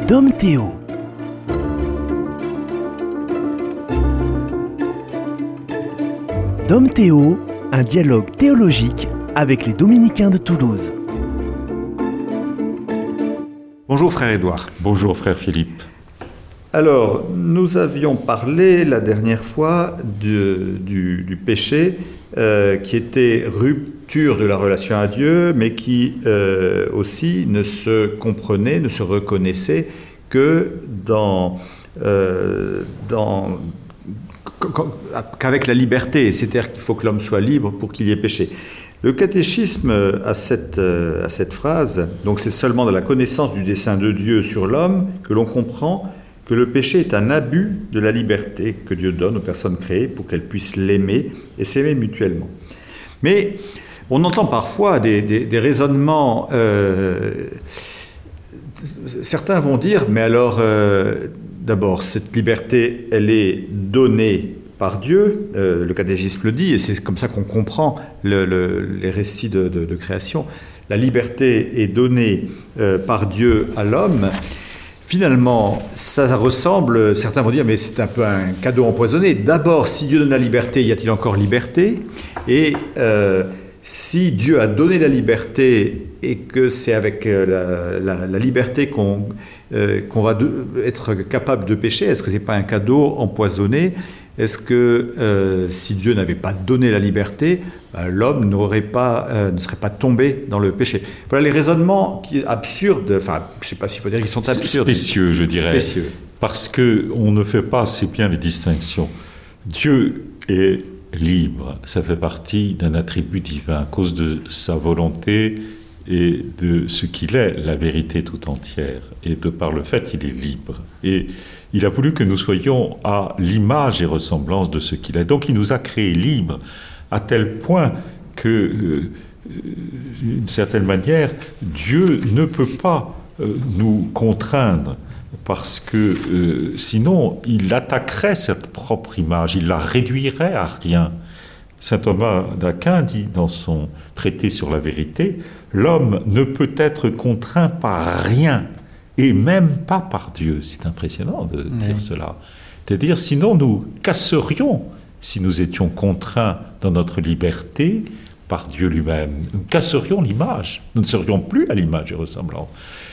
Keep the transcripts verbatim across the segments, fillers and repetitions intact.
Dom Théo. Dom Théo, un dialogue théologique avec les Dominicains de Toulouse. Bonjour frère Édouard. Bonjour frère Philippe. Alors, nous avions parlé la dernière fois de, du, du péché euh, qui était rupture de la relation à Dieu, mais qui euh, aussi ne se comprenait, ne se reconnaissait que dans, euh, dans, qu'avec la liberté. C'est-à-dire qu'il faut que l'homme soit libre pour qu'il y ait péché. Le catéchisme a cette, a cette phrase, donc c'est seulement de la connaissance du dessein de Dieu sur l'homme que l'on comprend que le péché est un abus de la liberté que Dieu donne aux personnes créées pour qu'elles puissent l'aimer et s'aimer mutuellement. Mais on entend parfois des, des, des raisonnements, euh, certains vont dire, mais alors, euh, d'abord, cette liberté, elle est donnée par Dieu, euh, le catéchisme le dit, et c'est comme ça qu'on comprend le, le, les récits de, de, de création. La liberté est donnée euh, par Dieu à l'homme. Finalement, ça ressemble, certains vont dire, mais c'est un peu un cadeau empoisonné. D'abord, si Dieu donne la liberté, y a-t-il encore liberté ? Et euh, si Dieu a donné la liberté et que c'est avec la, la, la liberté qu'on euh, qu'on va de, être capable de pécher, est-ce que ce n'est pas un cadeau empoisonné ? Est-ce que euh, si Dieu n'avait pas donné la liberté, ben, l'homme n'aurait pas, euh, ne serait pas tombé dans le péché? Voilà les raisonnements qui, absurdes, enfin, je ne sais pas s'il faut dire qu'ils sont absurdes. Spécieux, je dirais. Spécieux. Parce qu'on ne fait pas assez bien les distinctions. Dieu est libre, ça fait partie d'un attribut divin, à cause de sa volonté et de ce qu'il est, la vérité tout entière. Et de par le fait, il est libre. Et il a voulu que nous soyons à l'image et ressemblance de ce qu'il est. Donc il nous a créés libres, à tel point que, euh, d'une certaine manière, Dieu ne peut pas euh, nous contraindre, parce que euh, sinon il attaquerait cette propre image, il la réduirait à rien. Saint Thomas d'Aquin dit dans son traité sur la vérité, l'homme ne peut être contraint par rien, et même pas par Dieu. C'est impressionnant de dire oui. cela. C'est-à-dire, sinon nous casserions, si nous étions contraints dans notre liberté par Dieu lui-même, nous casserions l'image. Nous ne serions plus à l'image et ressemblance.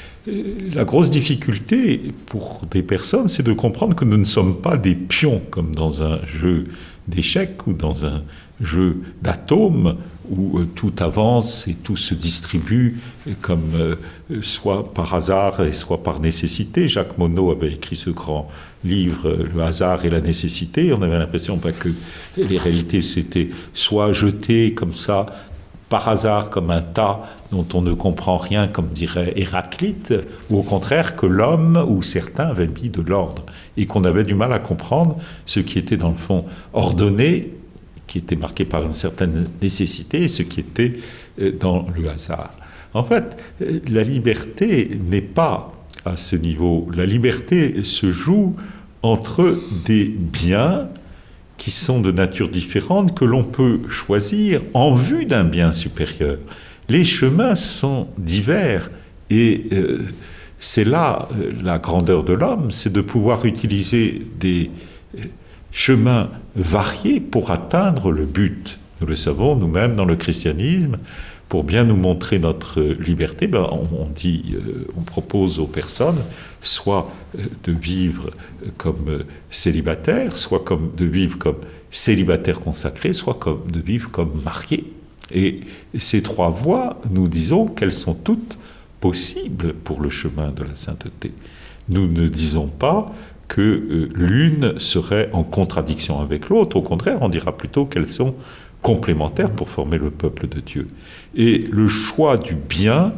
La grosse difficulté pour des personnes, c'est de comprendre que nous ne sommes pas des pions, comme dans un jeu d'échecs ou dans un jeu d'atomes où euh, tout avance et tout se distribue comme euh, soit par hasard et soit par nécessité. Jacques Monod avait écrit ce grand livre, euh, Le hasard et la nécessité. On avait l'impression bah, que les réalités s'étaient soit jetées comme ça, par hasard, comme un tas dont on ne comprend rien, comme dirait Héraclite, ou au contraire que l'homme ou certains avaient mis de l'ordre et qu'on avait du mal à comprendre ce qui était dans le fond ordonné, qui était marqué par une certaine nécessité, et ce qui était dans le hasard. En fait, la liberté n'est pas à ce niveau. La liberté se joue entre des biens qui sont de nature différente, que l'on peut choisir en vue d'un bien supérieur. Les chemins sont divers, et euh, c'est là euh, la grandeur de l'homme, c'est de pouvoir utiliser des euh, chemins variés pour atteindre le but. Nous le savons nous-mêmes dans le christianisme. Pour bien nous montrer notre liberté, ben on, on dit, euh, on propose aux personnes soit euh, de vivre comme euh, célibataires, soit comme de vivre comme célibataires consacrés, soit comme de vivre comme mariés. Et ces trois voies, nous disons qu'elles sont toutes possibles pour le chemin de la sainteté. Nous ne disons pas que euh, l'une serait en contradiction avec l'autre. Au contraire, on dira plutôt qu'elles sont complémentaires pour former le peuple de Dieu. Et le choix du bien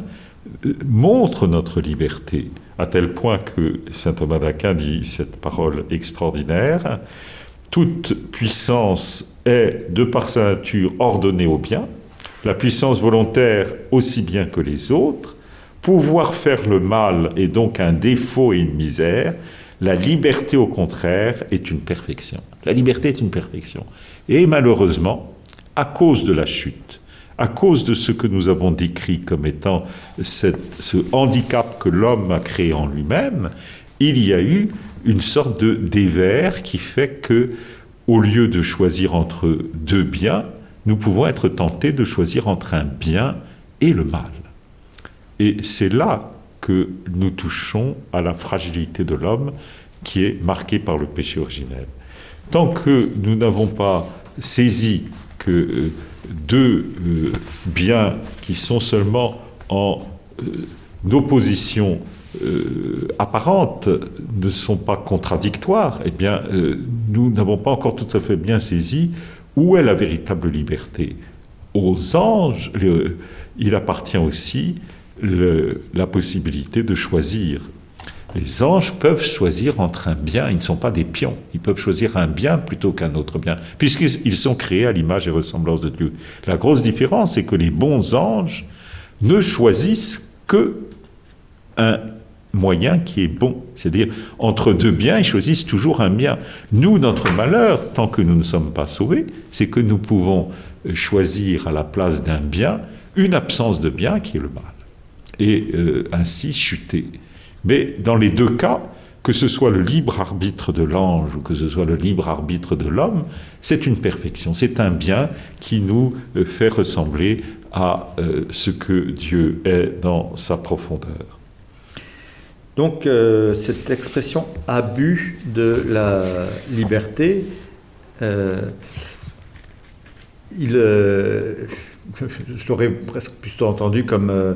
montre notre liberté, à tel point que saint Thomas d'Aquin dit cette parole extraordinaire: toute puissance est, de par sa nature, ordonnée au bien, la puissance volontaire aussi bien que les autres. Pouvoir faire le mal est donc un défaut et une misère. La liberté, au contraire, est une perfection. La liberté est une perfection. Et malheureusement, à cause de la chute, À cause de ce que nous avons décrit comme étant cette, ce handicap que l'homme a créé en lui-même, il y a eu une sorte de dévers qui fait que, au lieu de choisir entre deux biens, nous pouvons être tentés de choisir entre un bien et le mal. Et c'est là que nous touchons à la fragilité de l'homme qui est marquée par le péché originel. Tant que nous n'avons pas saisi que euh, deux euh, biens qui sont seulement en euh, opposition euh, apparente ne sont pas contradictoires, eh bien, euh, nous n'avons pas encore tout à fait bien saisi où est la véritable liberté. Aux anges, le, il appartient aussi le, la possibilité de choisir. Les anges peuvent choisir entre un bien, ils ne sont pas des pions, ils peuvent choisir un bien plutôt qu'un autre bien, puisqu'ils sont créés à l'image et ressemblance de Dieu. La grosse différence, c'est que les bons anges ne choisissent que un moyen qui est bon. C'est-à-dire, entre deux biens, ils choisissent toujours un bien. Nous, notre malheur, tant que nous ne sommes pas sauvés, c'est que nous pouvons choisir à la place d'un bien une absence de bien qui est le mal, et euh, ainsi chuter. Mais dans les deux cas, que ce soit le libre arbitre de l'ange ou que ce soit le libre arbitre de l'homme, c'est une perfection, c'est un bien qui nous fait ressembler à euh, ce que Dieu est dans sa profondeur. Donc euh, cette expression « abus de la liberté euh, », il, euh, je l'aurais presque plutôt entendu comme euh,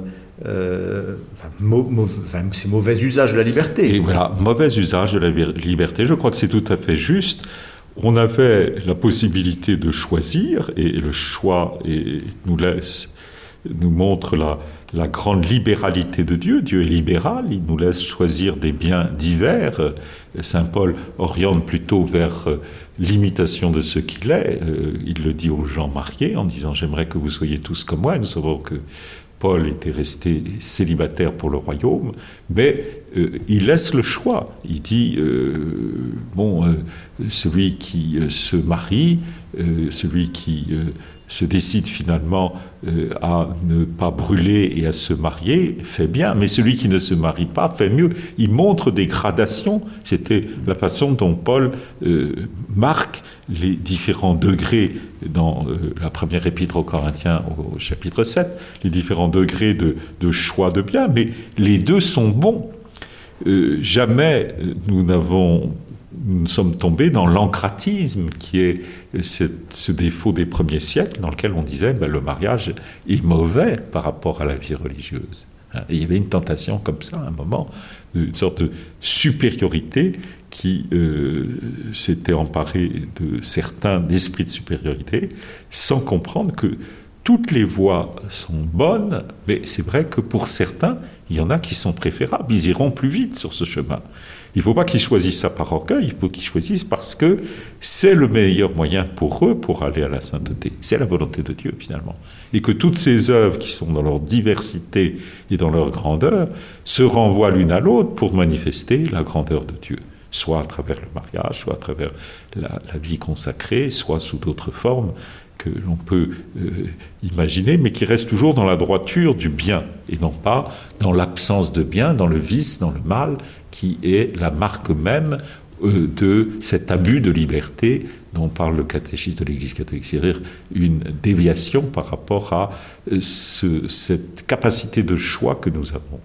euh, enfin, mau, mau, enfin, c'est mauvais usage de la liberté. Et voilà, mauvais usage de la liberté, je crois que c'est tout à fait juste. On avait la possibilité de choisir, et le choix et nous laisse, nous montre la, la grande libéralité de Dieu. Dieu est libéral, il nous laisse choisir des biens divers. Saint Paul oriente plutôt vers l'imitation de ce qu'il est. Il le dit aux gens mariés en disant « J'aimerais que vous soyez tous comme moi ». Nous savons que Paul était resté célibataire pour le royaume, mais euh, il laisse le choix. Il dit, euh, bon, euh, celui qui euh, se marie, euh, celui qui euh, se décide finalement euh, à ne pas brûler et à se marier, fait bien, mais celui qui ne se marie pas fait mieux. Il montre des gradations. C'était la façon dont Paul euh, marque les différents degrés dans euh, la première épître aux Corinthiens au, au chapitre sept, les différents degrés de, de choix de bien, mais les deux sont bons. Euh, jamais nous n'avons, nous sommes tombés dans l'encratisme qui est cette, ce défaut des premiers siècles dans lequel on disait ben, le mariage est mauvais par rapport à la vie religieuse. Et il y avait une tentation comme ça à un moment, une sorte de supériorité qui euh, s'était emparé de certains d'esprit de supériorité, sans comprendre que toutes les voies sont bonnes, mais c'est vrai que pour certains, il y en a qui sont préférables, ils iront plus vite sur ce chemin. Il ne faut pas qu'ils choisissent ça par orgueil, il faut qu'ils choisissent parce que c'est le meilleur moyen pour eux pour aller à la sainteté. C'est la volonté de Dieu finalement. Et que toutes ces œuvres qui sont dans leur diversité et dans leur grandeur se renvoient l'une à l'autre pour manifester la grandeur de Dieu. Soit à travers le mariage, soit à travers la, la vie consacrée, soit sous d'autres formes que l'on peut euh, imaginer, mais qui restent toujours dans la droiture du bien, et non pas dans l'absence de bien, dans le vice, dans le mal, qui est la marque même euh, de cet abus de liberté dont parle le catéchisme de l'Église catholique, c'est-à-dire une déviation par rapport à euh, ce, cette capacité de choix que nous avons.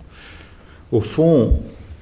Au fond,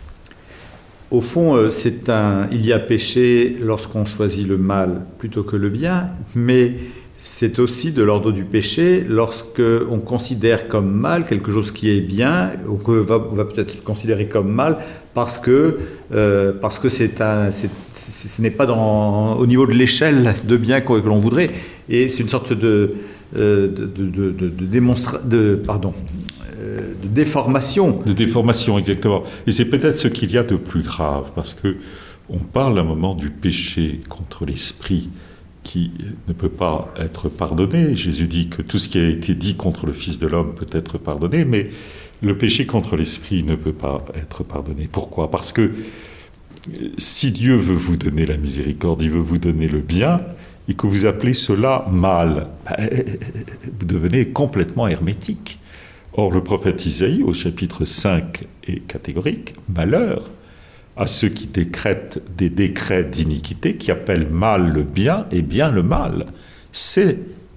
Au fond, c'est un, il y a péché lorsqu'on choisit le mal plutôt que le bien, mais c'est aussi de l'ordre du péché lorsqu'on considère comme mal quelque chose qui est bien, ou qu'on va, va peut-être considérer comme mal parce que, euh, parce que c'est un, c'est, c'est, ce n'est pas dans, au niveau de l'échelle de bien que l'on voudrait, et c'est une sorte de, euh, de, de, de, de démonstration, de, pardon, de déformation. De déformation, exactement. Et c'est peut-être ce qu'il y a de plus grave, parce que on parle à un moment du péché contre l'esprit qui ne peut pas être pardonné. Jésus dit que tout ce qui a été dit contre le Fils de l'homme peut être pardonné, mais le péché contre l'esprit ne peut pas être pardonné. Pourquoi ? Parce que si Dieu veut vous donner la miséricorde, il veut vous donner le bien, et que vous appelez cela mal, ben, vous devenez complètement hermétique. Or, le prophète Isaïe, au chapitre cinq, est catégorique. Malheur à ceux qui décrètent des décrets d'iniquité, qui appellent mal le bien et bien le mal. C'est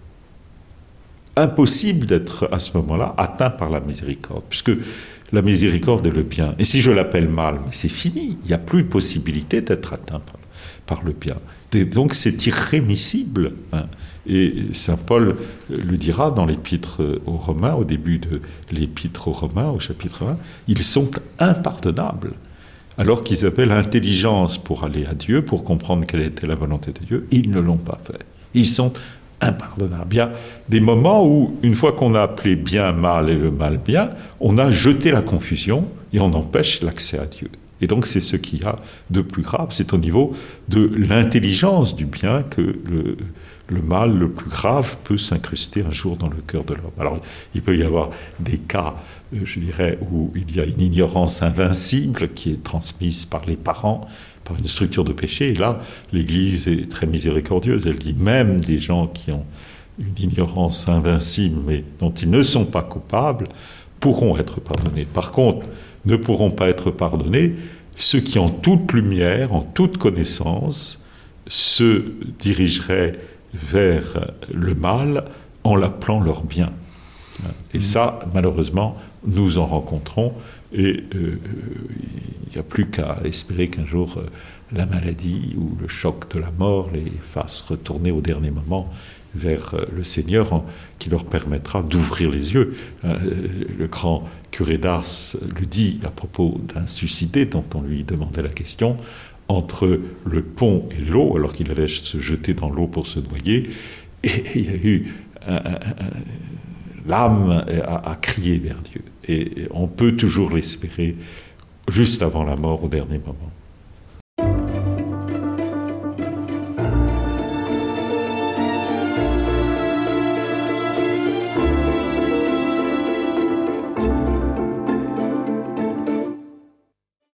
impossible d'être à ce moment-là atteint par la miséricorde, puisque la miséricorde est le bien. Et si je l'appelle mal, c'est fini, il n'y a plus de possibilité d'être atteint par, par le bien. Et donc c'est irrémissible. Hein. Et saint Paul le dira dans l'épître aux Romains, au début de l'épître aux Romains, au chapitre un, ils sont impardonnables. Alors qu'ils avaient l'intelligence pour aller à Dieu, pour comprendre quelle était la volonté de Dieu, ils ne l'ont pas fait. Ils sont impardonnables. Il y a des moments où, une fois qu'on a appelé bien mal et le mal bien, on a jeté la confusion et on empêche l'accès à Dieu. Et donc c'est ce qu'il y a de plus grave, c'est au niveau de l'intelligence du bien que le, le mal le plus grave peut s'incruster un jour dans le cœur de l'homme. Alors il peut y avoir des cas, je dirais, où il y a une ignorance invincible qui est transmise par les parents, par une structure de péché, et là l'Église est très miséricordieuse, elle dit même des gens qui ont une ignorance invincible mais dont ils ne sont pas coupables pourront être pardonnés. Par contre, ne pourront pas être pardonnés ceux qui, en toute lumière, en toute connaissance, se dirigeraient vers le mal en l'appelant leur bien. Et ça, malheureusement, nous en rencontrons, et euh, il n'y a plus qu'à espérer qu'un jour euh, la maladie ou le choc de la mort les fasse retourner au dernier moment vers le Seigneur, qui leur permettra d'ouvrir les yeux. Le grand curé d'Ars le dit à propos d'un suicidé dont on lui demandait la question, entre le pont et l'eau, alors qu'il allait se jeter dans l'eau pour se noyer, et il y a eu un, un, un, l'âme a, a crié vers Dieu. Et on peut toujours l'espérer juste avant la mort, au dernier moment.